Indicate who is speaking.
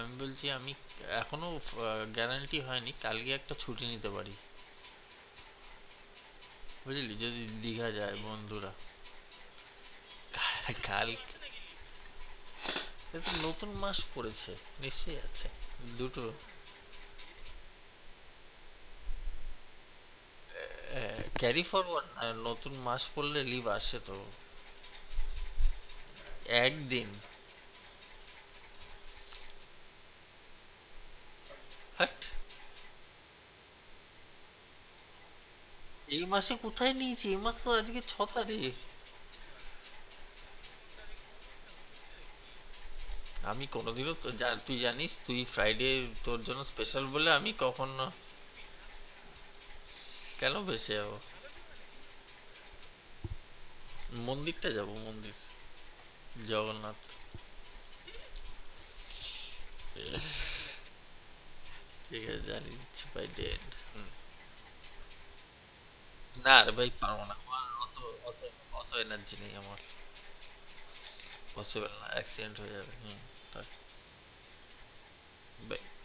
Speaker 1: আমি বলছি আমি এখনো গ্যারান্টি হয়নি, কালকে একটা ছুটি নিতে পারি। বুঝলি, যদি দীঘা যায় বন্ধুরা। কাল এ তো নতুন মাস পড়েছে, নিশ্চয়ই আছে দুটো। ক্যারি ফরওয়ার্ড, নতুন মাস পড়লে লিভ আসে তো। একদিন। হাট, এই মাসে কোথায় নিয়েছি? এই মাস তো আজকে 6 তারিখ। আমি কোনোদিনও তো তুই জানিস, তুই ফ্রাইডে তোর জন্য স্পেশাল বলে আমি কখনো কেন ভেসে যাবো? মন্দিরটা যাব, মন্দির, জগন্নাথ। ঠিক আছে, জানিয়ে দিচ্ছি বাই ডেট। না রে ভাই, পারবো না, আমার অত অত অত এনার্জি নেই আমার। পসিবল না, অ্যাক্সিডেন্ট হয়ে যাবে। থাক।